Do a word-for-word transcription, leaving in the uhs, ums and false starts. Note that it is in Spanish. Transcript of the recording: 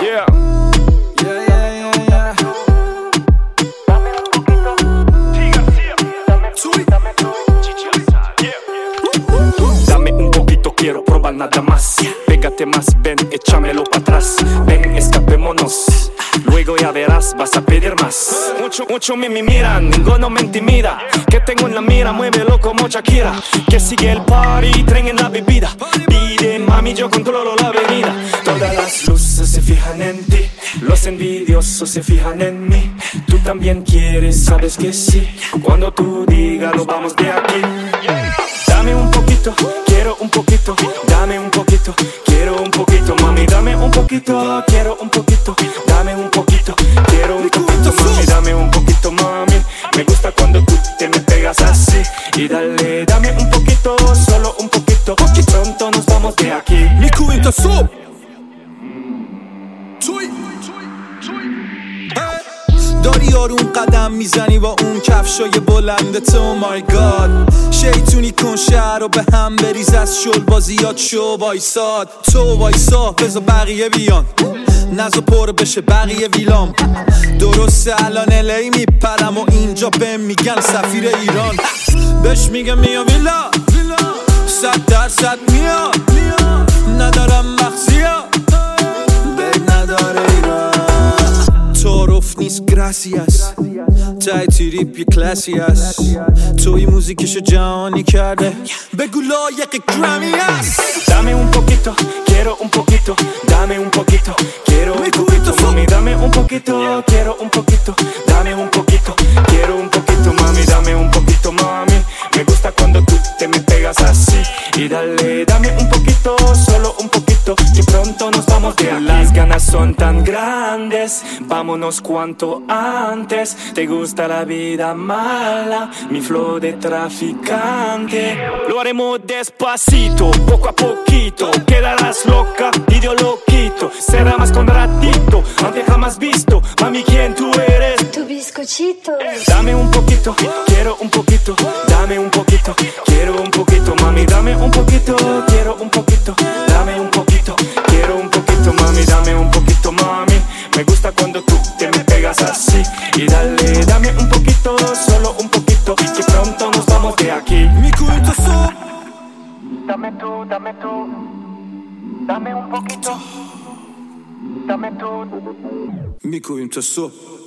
Yeah. Yeah, yeah, yeah, yeah. Dame un poquito. G García. Dame tú, dame tú. Dame un poquito, quiero probar nada más. Pégate más, ven, échamelo para atrás. Ven, escapémonos. Luego ya verás, vas a pedir más. Mucho, mucho me, me miran, ninguno me intimida. Que tengo en la mira, muévelo como Shakira. Que sigue el party, tren en la bebida. Pide, mami, yo controlo la avenida. Todas las luces se fijan en ti. Los envidiosos se fijan en mí. Tú también quieres, sabes que sí. Cuando tú digas, lo vamos de aquí. Dame un poquito, quiero un poquito. Dame un poquito, quiero un poquito. Mami, dame un poquito, quiero un poquito. Dame un poquito, quiero un poquito. Mami, dame un poquito, mami. Me gusta cuando tú te me pegas así. Y dale, dame un poquito, solo un poquito. Que pronto nos vamos de aquí. Miku inte så. داری آروم قدم میزنی با اون کفشای بلندت. او مای گاد شیطونی کن شهر رو به هم بریز. از شل بازیات شو وایساد. تو وایسا بذار بقیه بیان. نزا پر بشه بقیه ویلام. درسته الان الی میپرم و اینجا بهم میگن سفیر ایران. بهش میگم میا ویلا صد درصد میاد. ندارم مخزیا بگ نداره ایران. تعارف نیست گراسیاس تای تریپ یه کلاسی هست. توی موزیکشو جهانی کرده بگو لایق گرامی هست. Dame un poquito, quiero un poquito. Dame un poquito, quiero un poquito. Mami, dame un poquito, quiero un poquito. Dame un poquito, quiero un poquito. Mami, dame un poquito, mami. Me gusta cuando tú te me pegas así. Y dale, dame un poquito, solo un poquito. Que pronto nos vamos de aquí. Las ganas son tan grandes, vámonos cuanto antes. Te gusta la vida mala, mi flow de traficante. Lo haremos despacito, poco a poquito. Quedarás loca y yo lo quito. Será más con ratito, antes jamás visto. Mami, ¿quién tú eres? Tu bizcochito. Dame un poquito, quiero un poquito. Dame un poquito, quiero un poquito. Mami, dame un poquito, quiero un poquito. Dame un poquito, quiero un poquito. Mami, dame un poquito, mami. Me gusta cuando tú te me pegas así. Y dale, dame un poquito, solo un poquito. Que pronto nos vamos de aquí. Miku inte så. Dame tú, dame tú. Dame un poquito. Dame tú. Miku inte så.